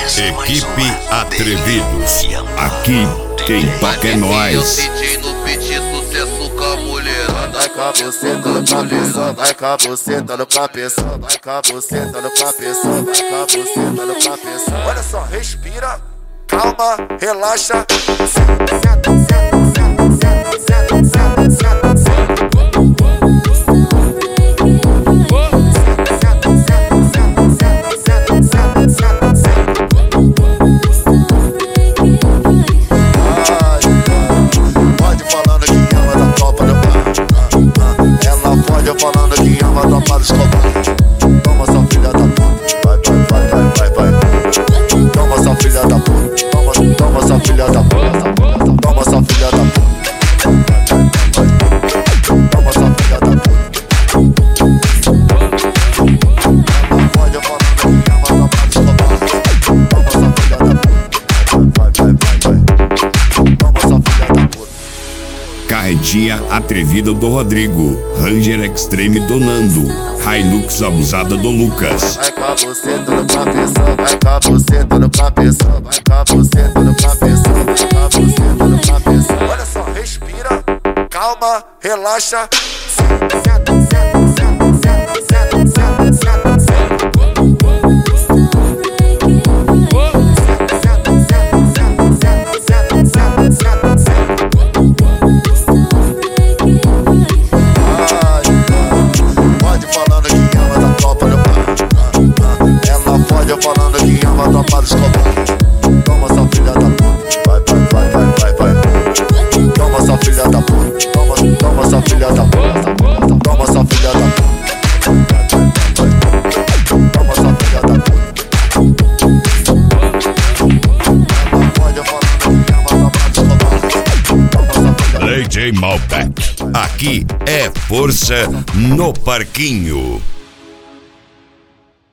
Equipe Atrevidos. Aqui quem toca é nós. Eu senti no pedir sucesso com a mulher. Vai com a buceta no cabeça, vai com a buceta no cabeça, vai com a buceta no cabeça, vai com a buceta no cabeça. Olha só, respira, calma, relaxa. Falando que ama tropa dos covardes. Toma sua filha da puta. Vai. Toma sua filha da puta. Toma sua filha da puta. Toma sua filha da puta. Toma sua filha da puta. Pode falando que ama tropa dos covardes. Toma sua filha da puta. Vai. Toma sua filha da puta. Carretinha atrevida do Rodrigo, Ranger Extreme do Nando, Hilux abusada do Lucas. Vai com a buceta no cabeça, vai com a buceta no cabeça, vai com a buceta no cabeça, vai com a buceta no cabeça. Olha só, respira, calma, relaxa. Falando que ama tropa dos covardes. Toma sua filha da puta. Vai. Toma sua filha da puta. Toma sua filha da puta. Toma sua filha da puta. Toma sua filha da puta. Pode falando que ama tropa dos covardes. DJ Malbec. Aqui é força no parquinho.